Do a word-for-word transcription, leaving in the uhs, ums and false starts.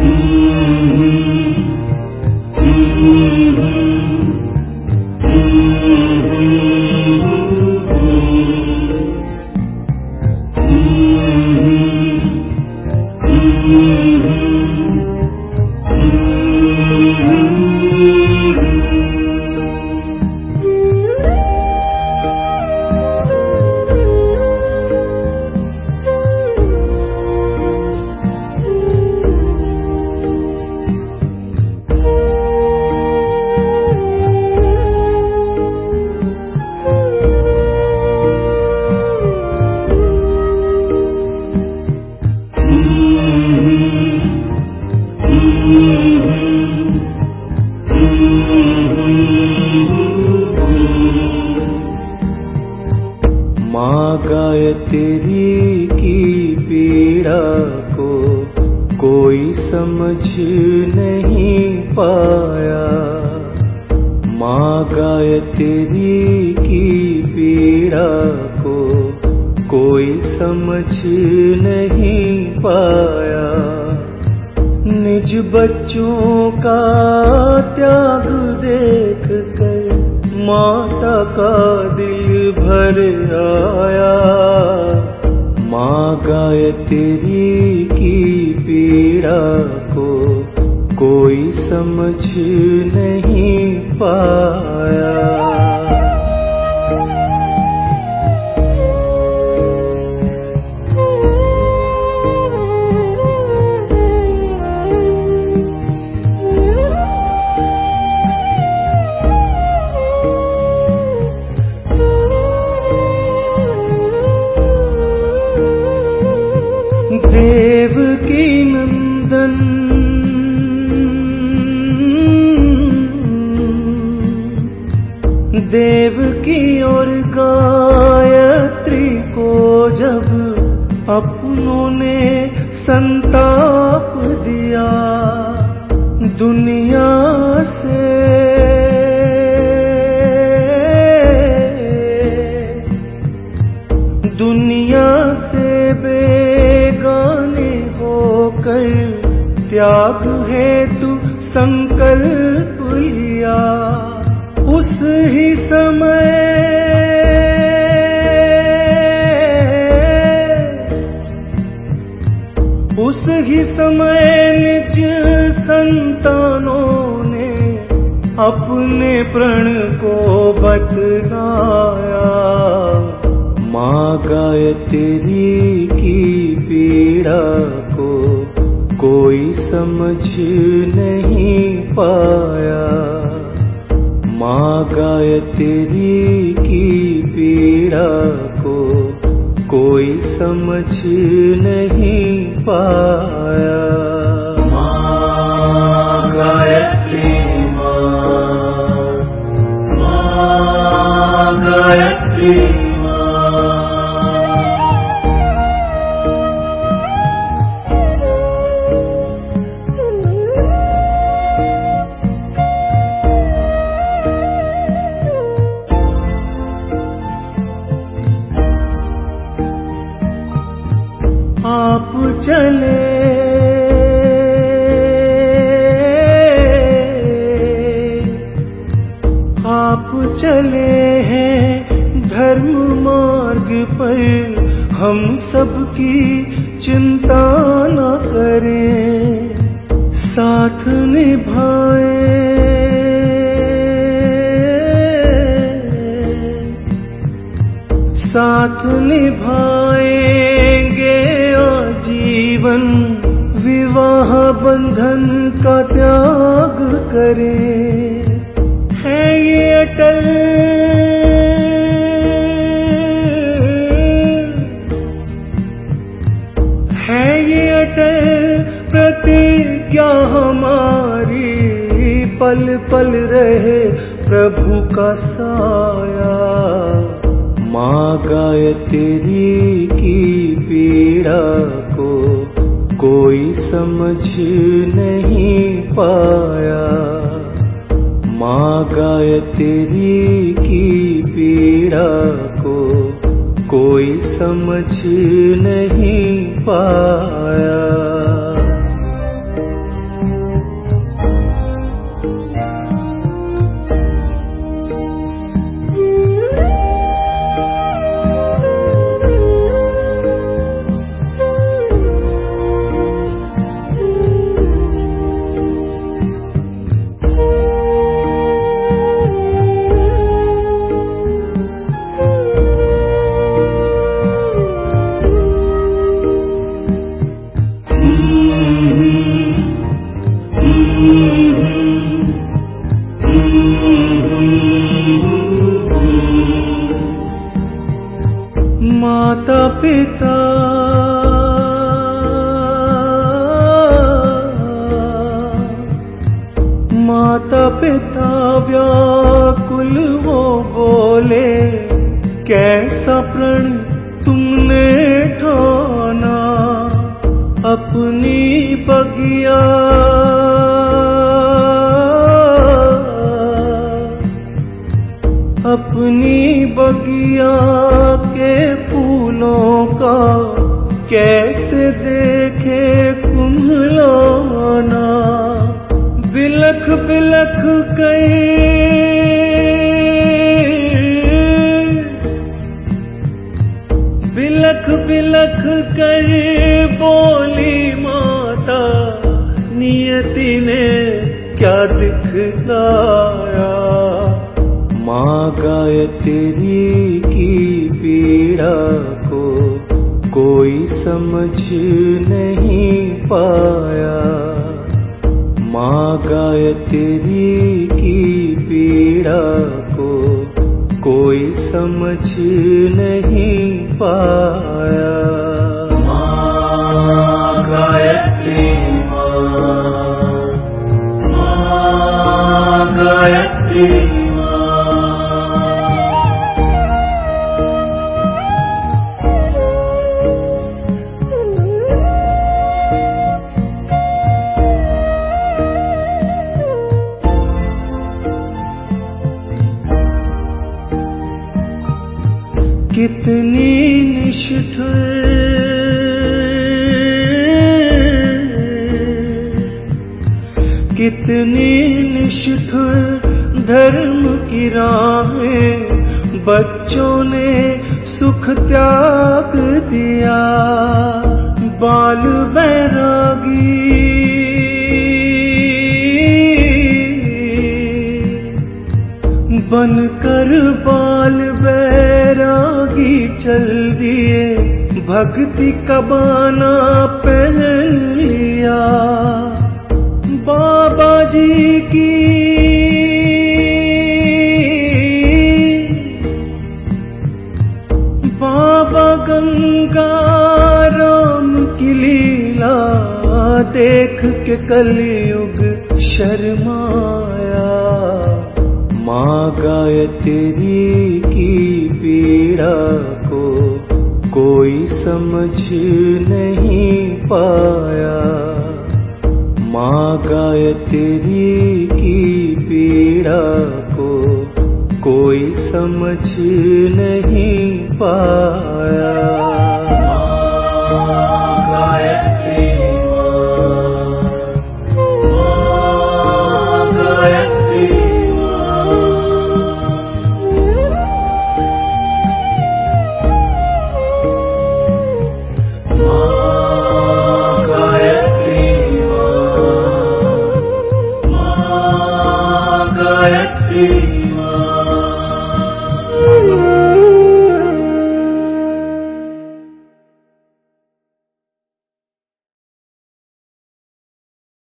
माँ गायत्री की पीड़ा को कोई समझ नहीं पाया। माँ गायत्री की पीड़ा को कोई समझ नहीं पाया। निज बच्चों का त्याग देख कर माता का दिल भर आया। माँ गायत्री की पीड़ा को कोई समझ नहीं पाया। देवकी नंदन देवकी और गायत्री को जब अपनों ने संताप दिया, दुनिया से दुनिया से बेगाने होकर त्याग हेतु संकल्प लिया। उस ही समय उस ही समय निज संतानों ने अपने प्रण को बतलाया। माँ गायत्री की पीड़ा को कोई समझ नहीं पाया। माँ गायत्री की पीड़ा को कोई समझ नहीं पाया। माँ गायत्री माँ माँ गायत्री आप चले आप चले हैं धर्म मार्ग पर, हम सबकी चिंता न करें। साथ निभाएं साथ निभाएंगे जीवन, विवाह बंधन का त्याग करें। है ये अटल है ये अटल प्रतिज्ञा हमारी, पल पल रहे प्रभु का साया। माँ गायत्री की पीड़ा को कोई समझ नहीं पाया। माँ गायत्री की पीड़ा को कोई समझ नहीं पाया। अपनी बगिया अपनी बगिया के फूलों का कैसे देखे कुम्हलाना। बिलख बिलख गए बिलख बिलख कर बोली माता, नियति ने क्या दिखलाया। माँ गायत्री की पीड़ा को कोई समझ नहीं पाया। माँ गायत्री की पीड़ा को कोई समझ नहीं पाया। माँ गायत्री माँ, माँ गायत्री कितनी निष्ठुर कितनी निष्ठुर धर्म की राहें, बच्चों ने सुख त्याग दिया। बाल बैरागी बनकर बाल बैरागी चल दिए, भक्ति का बाना पहन लिया। बाबा जी की बाबा गंगा राम की लीला देख के कलयुग शर्माया। माँ गायत्री की पीड़ा को कोई समझ नहीं पाया। माँ गायत्री की पीड़ा को कोई समझ नहीं पाया। माँ गायत्री माँ गायत्री Gayatri